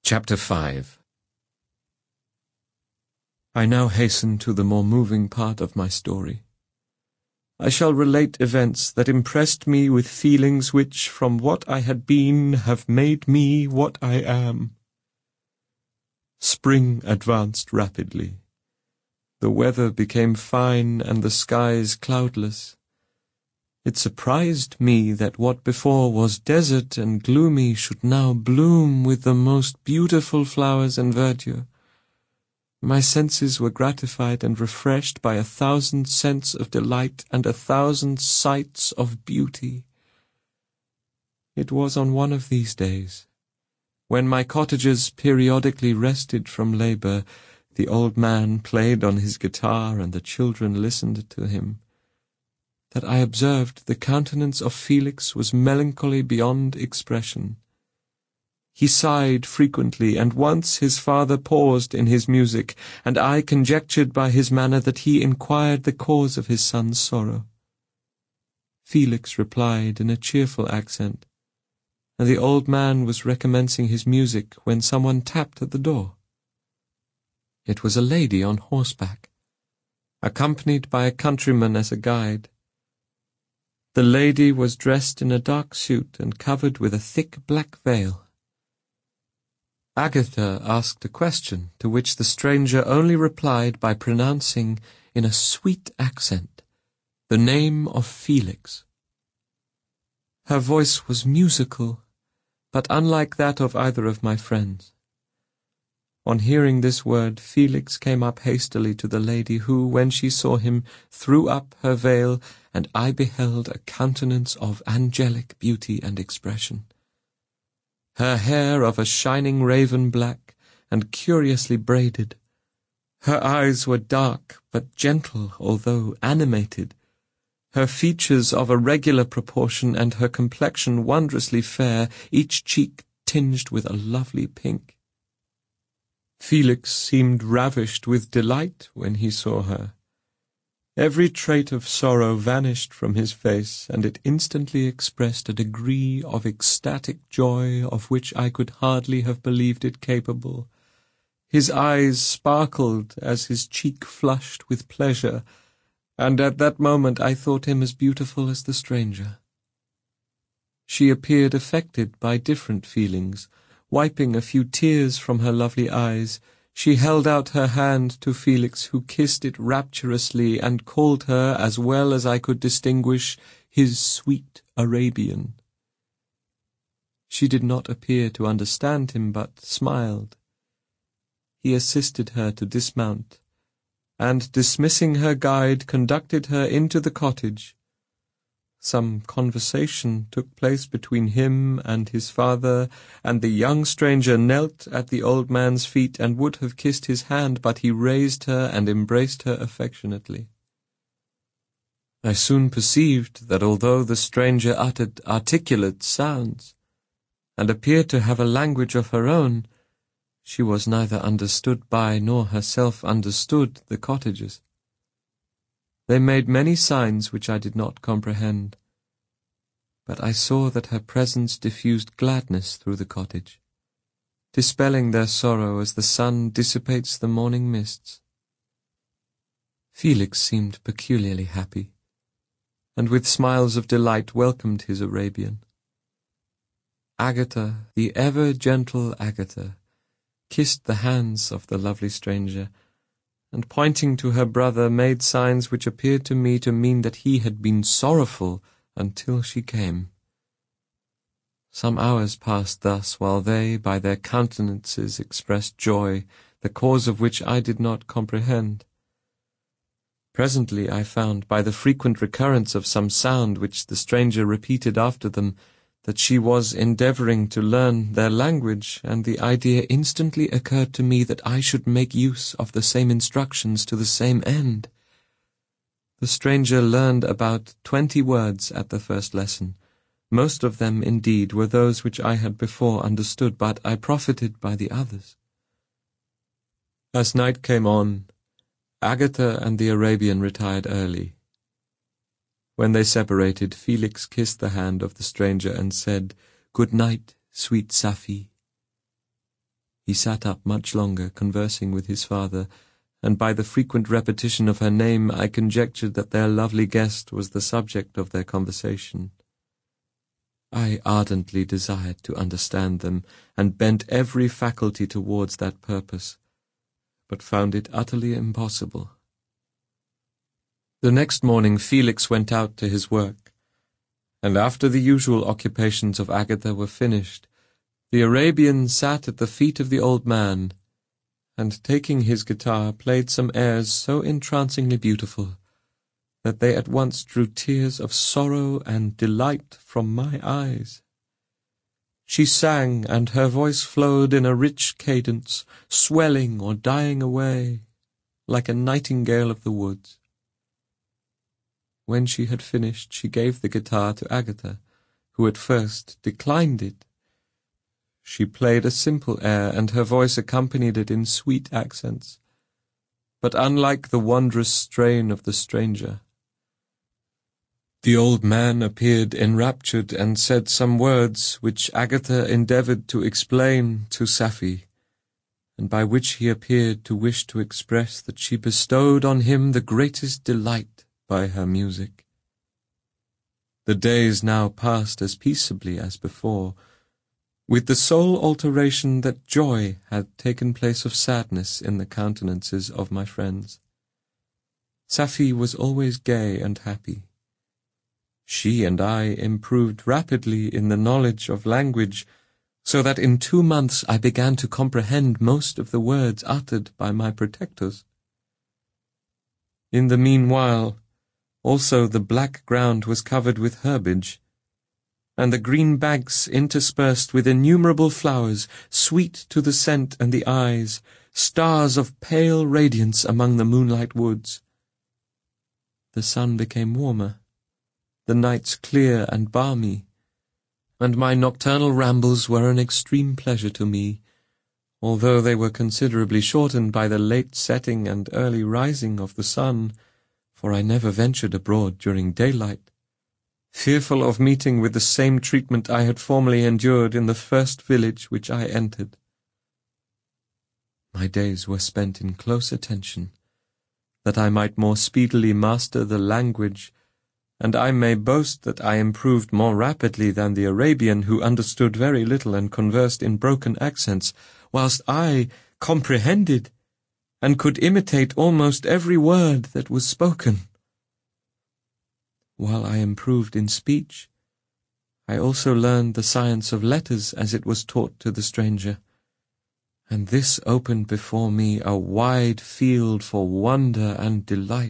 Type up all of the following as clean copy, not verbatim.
Chapter 5. I now hasten to the more moving part of my story. I shall relate events that impressed me with feelings which, from what I had been, have made me what I am. Spring advanced rapidly. The weather became fine and the skies cloudless. It surprised me that what before was desert and gloomy should now bloom with the most beautiful flowers and verdure. My senses were gratified and refreshed by 1,000 scents of delight and 1,000 sights of beauty. It was on one of these days, when my cottagers periodically rested from labour, the old man played on his guitar and the children listened to him, that I observed the countenance of Felix was melancholy beyond expression. He sighed frequently, and once his father paused in his music, and I conjectured by his manner that he inquired the cause of his son's sorrow. Felix replied in a cheerful accent, and the old man was recommencing his music when someone tapped at the door. It was a lady on horseback, accompanied by a countryman as a guide. The lady was dressed in a dark suit and covered with a thick black veil. Agatha asked a question, to which the stranger only replied by pronouncing, in a sweet accent, the name of Felix. Her voice was musical, but unlike that of either of my friends. On hearing this word, Felix came up hastily to the lady, who, when she saw him, threw up her veil, and I beheld a countenance of angelic beauty and expression. Her hair of a shining raven black, and curiously braided. Her eyes were dark, but gentle, although animated. Her features of a regular proportion, and her complexion wondrously fair, each cheek tinged with a lovely pink. Felix seemed ravished with delight when he saw her. Every trait of sorrow vanished from his face, and it instantly expressed a degree of ecstatic joy of which I could hardly have believed it capable. His eyes sparkled as his cheek flushed with pleasure, and at that moment I thought him as beautiful as the stranger. She appeared affected by different feelings. Wiping a few tears from her lovely eyes, she held out her hand to Felix, who kissed it rapturously and called her, as well as I could distinguish, his sweet Arabian. She did not appear to understand him, but smiled. He assisted her to dismount, and, dismissing her guide, conducted her into the cottage. Some conversation took place between him and his father, and the young stranger knelt at the old man's feet and would have kissed his hand, but he raised her and embraced her affectionately. I soon perceived that although the stranger uttered articulate sounds, and appeared to have a language of her own, she was neither understood by nor herself understood the cottagers. They made many signs which I did not comprehend, but I saw that her presence diffused gladness through the cottage, dispelling their sorrow as the sun dissipates the morning mists. Felix seemed peculiarly happy, and with smiles of delight welcomed his Arabian. Agatha, the ever-gentle Agatha, kissed the hands of the lovely stranger, and pointing to her brother made signs which appeared to me to mean that he had been sorrowful until she came. Some hours passed thus, while they, by their countenances, expressed joy, the cause of which I did not comprehend. Presently I found, by the frequent recurrence of some sound which the stranger repeated after them, that she was endeavouring to learn their language, and the idea instantly occurred to me that I should make use of the same instructions to the same end. The stranger learned about 20 words at the first lesson. Most of them, indeed, were those which I had before understood, but I profited by the others. As night came on, Agatha and the Arabian retired early. When they separated, Felix kissed the hand of the stranger and said, "Good night, sweet Safie." He sat up much longer, conversing with his father, and by the frequent repetition of her name I conjectured that their lovely guest was the subject of their conversation. I ardently desired to understand them, and bent every faculty towards that purpose, but found it utterly impossible. The next morning Felix went out to his work, and after the usual occupations of Agatha were finished, the Arabian sat at the feet of the old man, and taking his guitar played some airs so entrancingly beautiful that they at once drew tears of sorrow and delight from my eyes. She sang, and her voice flowed in a rich cadence, swelling or dying away, like a nightingale of the woods. When she had finished, she gave the guitar to Agatha, who at first declined it. She played a simple air, and her voice accompanied it in sweet accents, but unlike the wondrous strain of the stranger. The old man appeared enraptured and said some words which Agatha endeavoured to explain to Safie, and by which he appeared to wish to express that she bestowed on him the greatest delight by her music. The days now passed as peaceably as before, with the sole alteration that joy had taken place of sadness in the countenances of my friends. Safie was always gay and happy. She and I improved rapidly in the knowledge of language, so that in 2 months I began to comprehend most of the words uttered by my protectors. In the meanwhile, also the black ground was covered with herbage, and the green banks interspersed with innumerable flowers, sweet to the scent and the eyes, stars of pale radiance among the moonlight woods. The sun became warmer, the nights clear and balmy, and my nocturnal rambles were an extreme pleasure to me, although they were considerably shortened by the late setting and early rising of the sun, for I never ventured abroad during daylight, fearful of meeting with the same treatment I had formerly endured in the first village which I entered. My days were spent in close attention, that I might more speedily master the language, and I may boast that I improved more rapidly than the Arabian, who understood very little and conversed in broken accents, whilst I comprehended and could imitate almost every word that was spoken. While I improved in speech, I also learned the science of letters as it was taught to the stranger, and this opened before me a wide field for wonder and delight.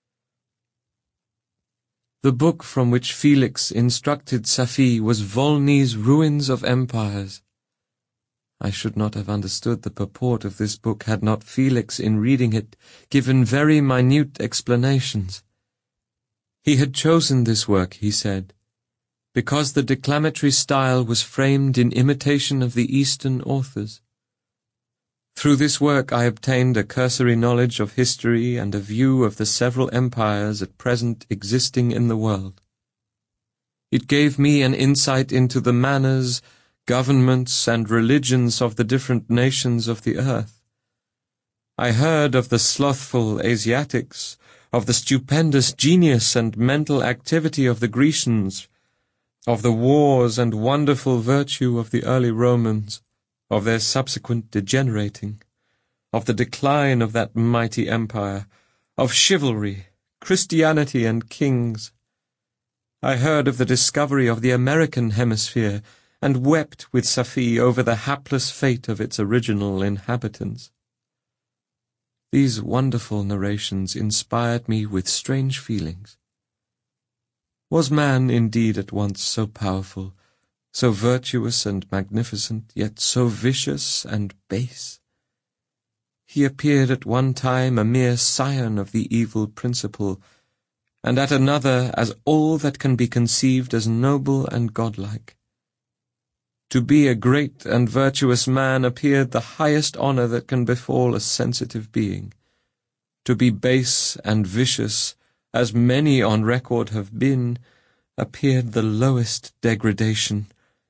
The book from which Felix instructed Safie was Volney's Ruins of Empires. I should not have understood the purport of this book had not Felix, in reading it, given very minute explanations. He had chosen this work, he said, because the declamatory style was framed in imitation of the Eastern authors. Through this work I obtained a cursory knowledge of history and a view of the several empires at present existing in the world. It gave me an insight into the manners, governments, and religions of the different nations of the earth. I heard of the slothful Asiatics, of the stupendous genius and mental activity of the Grecians, of the wars and wonderful virtue of the early Romans, of their subsequent degenerating, of the decline of that mighty empire, of chivalry, Christianity, and kings. I heard of the discovery of the American hemisphere, and wept with Safie over the hapless fate of its original inhabitants. These wonderful narrations inspired me with strange feelings. Was man indeed at once so powerful, so virtuous and magnificent, yet so vicious and base? He appeared at one time a mere scion of the evil principle, and at another as all that can be conceived as noble and godlike. To be a great and virtuous man appeared the highest honour that can befall a sensitive being. To be base and vicious, as many on record have been, appeared the lowest degradation,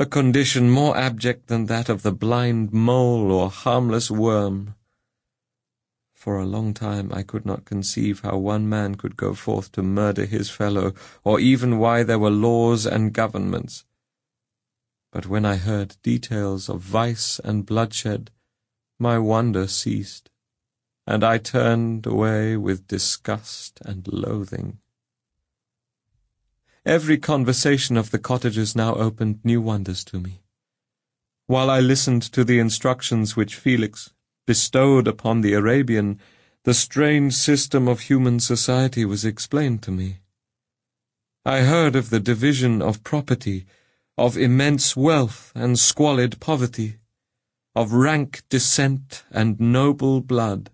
a condition more abject than that of the blind mole or harmless worm. For a long time I could not conceive how one man could go forth to murder his fellow, or even why there were laws and governments. But when I heard details of vice and bloodshed, my wonder ceased, and I turned away with disgust and loathing. Every conversation of the cottagers now opened new wonders to me. While I listened to the instructions which Felix bestowed upon the Arabian, the strange system of human society was explained to me. I heard of the division of property, of immense wealth and squalid poverty, of rank descent and noble blood.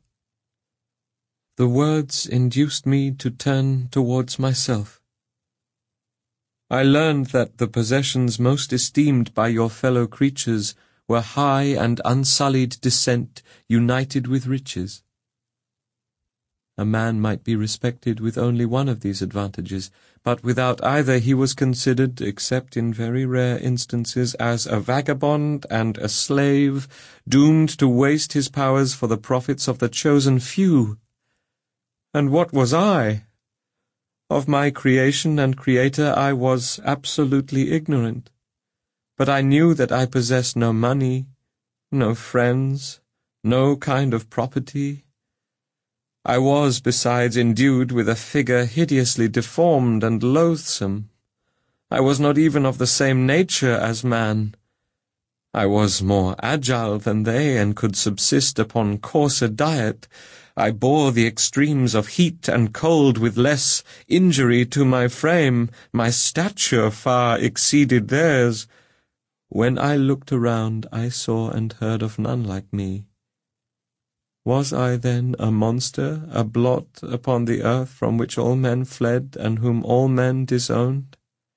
The words induced me to turn towards myself. I learned that the possessions most esteemed by your fellow creatures were high and unsullied descent united with riches. A man might be respected with only one of these advantages, but without either he was considered, except in very rare instances, as a vagabond and a slave, doomed to waste his powers for the profits of the chosen few. And what was I? Of my creation and creator I was absolutely ignorant. But I knew that I possessed no money, no friends, no kind of property. I was, besides, endued with a figure hideously deformed and loathsome. I was not even of the same nature as man. I was more agile than they, and could subsist upon coarser diet. I bore the extremes of heat and cold with less injury to my frame. My stature far exceeded theirs. When I looked around, I saw and heard of none like me. Was I then a monster, a blot upon the earth from which all men fled and whom all men disowned?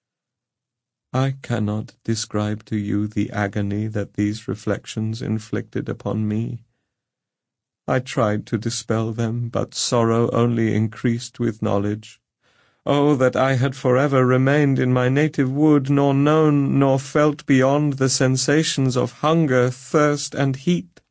I cannot describe to you the agony that these reflections inflicted upon me. I tried to dispel them, but sorrow only increased with knowledge. Oh, that I had forever remained in my native wood, nor known nor felt beyond the sensations of hunger, thirst, and heat.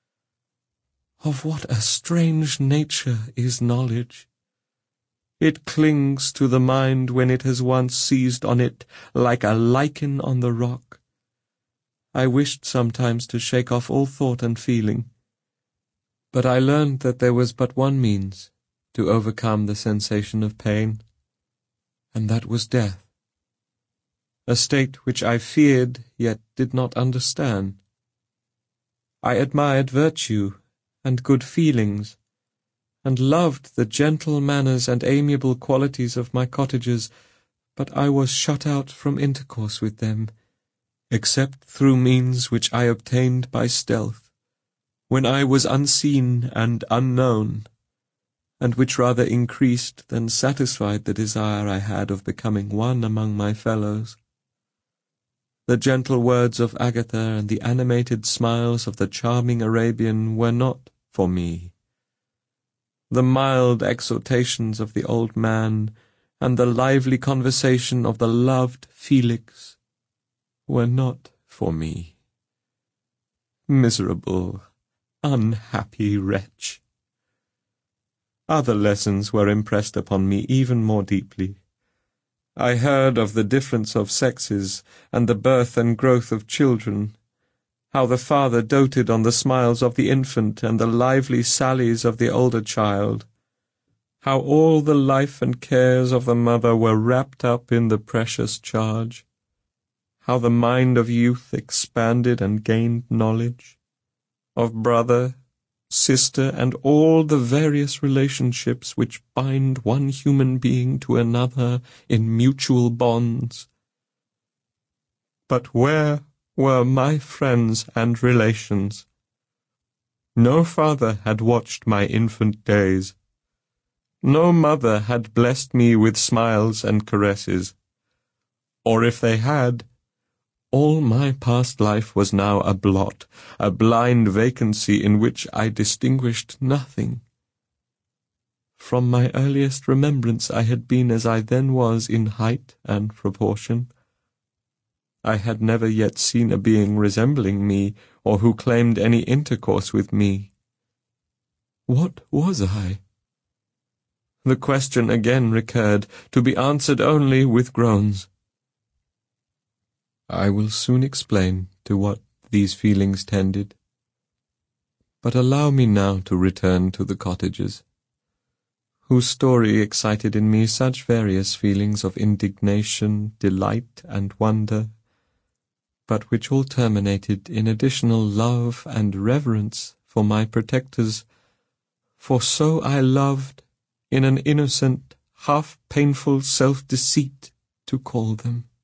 Of what a strange nature is knowledge! It clings to the mind when it has once seized on it, like a lichen on the rock. I wished sometimes to shake off all thought and feeling, but I learned that there was but one means to overcome the sensation of pain, and that was death, a state which I feared yet did not understand. I admired virtue and good feelings, and loved the gentle manners and amiable qualities of my cottagers, but I was shut out from intercourse with them, except through means which I obtained by stealth, when I was unseen and unknown, and which rather increased than satisfied the desire I had of becoming one among my fellows. The gentle words of Agatha and the animated smiles of the charming Arabian were not for me. The mild exhortations of the old man and the lively conversation of the loved Felix were not for me. Miserable, unhappy wretch! Other lessons were impressed upon me even more deeply. I heard of the difference of sexes and the birth and growth of children, how the father doted on the smiles of the infant and the lively sallies of the older child, how all the life and cares of the mother were wrapped up in the precious charge, how the mind of youth expanded and gained knowledge, of brother, sister, and all the various relationships which bind one human being to another in mutual bonds. But where were my friends and relations? No father had watched my infant days. No mother had blessed me with smiles and caresses. Or if they had, all my past life was now a blot, a blind vacancy in which I distinguished nothing. From my earliest remembrance I had been as I then was in height and proportion. I had never yet seen a being resembling me, or who claimed any intercourse with me. What was I? The question again recurred, to be answered only with groans. I will soon explain to what these feelings tended, but allow me now to return to the cottagers, whose story excited in me such various feelings of indignation, delight, and wonder, but which all terminated in additional love and reverence for my protectors, for so I loved, in an innocent, half-painful self-deceit, to call them.